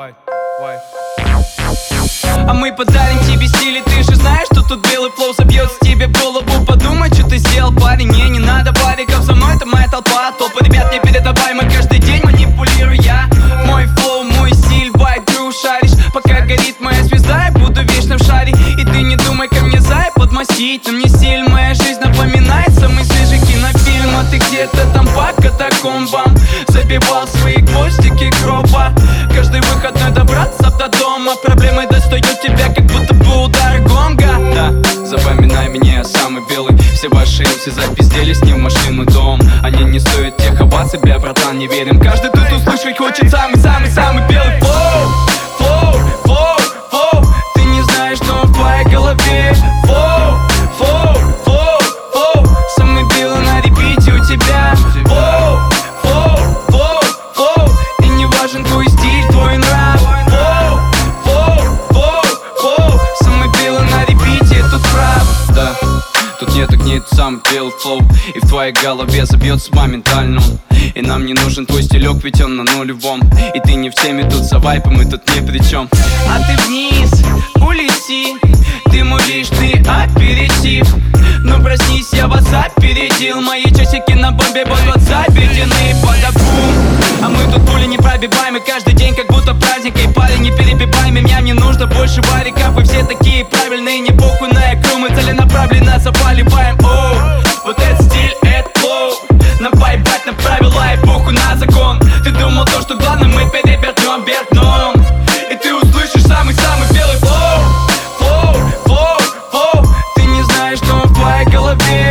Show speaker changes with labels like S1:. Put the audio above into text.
S1: А мы подарим тебе стиль, и ты же знаешь, что тут белый флоу забьется тебе в голову. Подумай, что ты сделал, парень, не надо париков. За мной это моя толпа, толпа ребят не передавай. Мы каждый день манипулируя. Мой флоу, мой стиль, вайб, тру, шаришь. Пока горит моя звезда, я буду вечно в шаре. И ты не думай ко мне зай подмостить. Но мне стиль, моя жизнь напоминает самый свежий кинофильм. А ты где-то там по катакомбам забивал свои гвоздики гроба. Каждый выходной добраться до дома. Проблемы достают тебя, как будто бы удар гонга. Да, запоминай меня, я самый белый. Все ваши MC запизделись, не в машину, дом. Они не стоят тех оваций, бля, братан, не верим. Каждый тут услышать хочет самый-самый-самый белый флоу. Флоу, флоу, флоу. Ты не знаешь, но в твоей голове флоу, флоу, флоу, флоу. Самый белый на репите у тебя. Флоу, флоу, флоу, флоу. И не важен твой стиль, твой нрав. Флоу, флоу, флоу, флоу. Самый белый на репите, тут прав. Да, тут нет огней, тут самый белый флоу. И в твоей голове забьется моментально. И нам не нужен твой стилек, ведь он на нулевом. И ты не в теме, тут за вайп, и мы тут ни при чем. А ты вниз улети, ты мой лишний аперитив. Ну проснись, я вас опередил. Мои часики на бомбе вот заведены под бум. А мы тут пули непробиваемы, каждый день как будто праздник. И парень, не перебивай меня, мне нужно больше вариков. Вы все такие правильные, не похуй на икру. Мы целенаправленно запаливаем, оу. Вот этот стиль, это флоу. Нам поебать на правила и похуй на закон. Ты думал то, что главное мы перевернем вверх дном. И ты услышишь самый-самый белый флоу. Флоу, флоу, флоу. Ты не знаешь, что в твоей голове.